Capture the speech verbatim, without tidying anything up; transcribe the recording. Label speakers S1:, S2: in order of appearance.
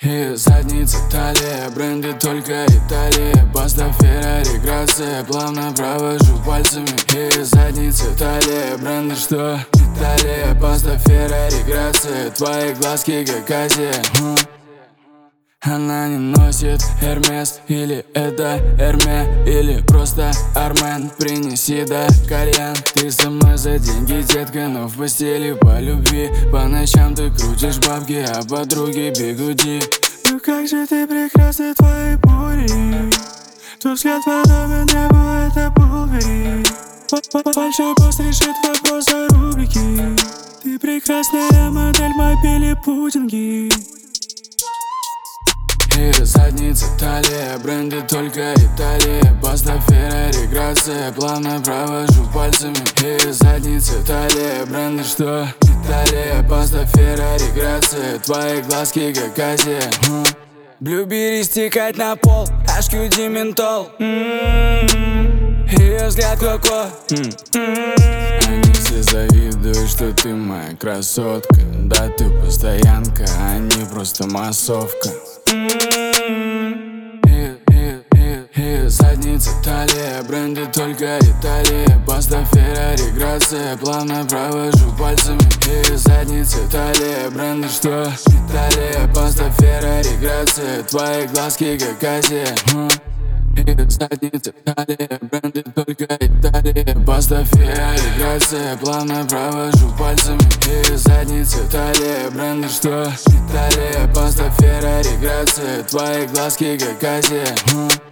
S1: И задница талия, бренды только Италия. Баста, Феррари, Грация, плавно провожу пальцами. И задница талия, бренды что? Италия, Баста, Феррари, Грация, твои глазки как Азия. Она не носит Hermes, или это Эрме, или просто Армен. Принеси, да, кальян. Ты со мной за деньги, детка, но в постели по любви. По ночам ты крутишь бабки, а подруги бигуди. Ну как же ты прекрасна, твои бури. Твой взгляд подобен небу, это Булгари. Большой пост решит вопрос о рубрике. Ты прекрасная модель мобили путинги. И задница талия, бренды только Италия. Баста, Феррари, Грация, плавно провожу пальцами. И задница талия, бренды что? Италия, Баста, Феррари, Грация, твои глазки как Азия. Блюбери стекать на пол, эйч кью ди ментол. Ее взгляд коко. Они все завидуют, что ты моя красотка. Да ты постоянка, а не просто массовка. И, и, и, и задница талия, бренды только Италия. Баста, Феррари, Грация, плавно провожу пальцами. И задница талия, бренды что? Италия, Баста, Феррари, Грация, твои глазки как Азия. И задница талия, бренды только Италия. Баста, Феррари, Грация, плавно провожу пальцами. И задница талия, бренды что? Италия, Баста, Феррари, Грация, твои глазки как Азия.